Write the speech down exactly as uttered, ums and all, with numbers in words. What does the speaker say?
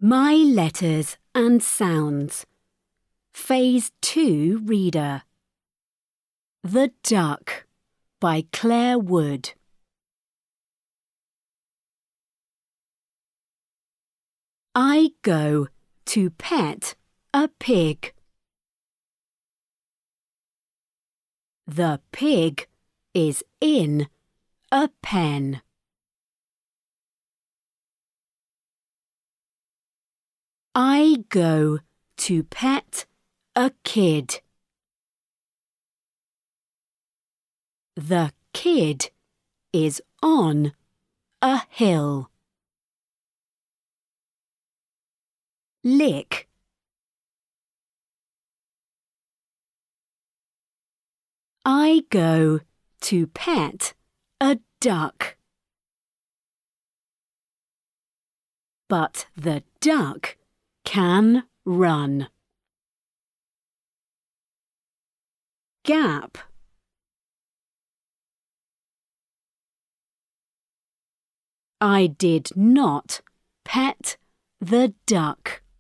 My Letters and Sounds. Phase two Reader. The Duck by Claire Wood. I go to pet a pig. The pig is in a pen. I go to pet a kid. The kid is on a hill. Lick. I go to pet a duck. But the duck can run. Gap. I did not pet the duck.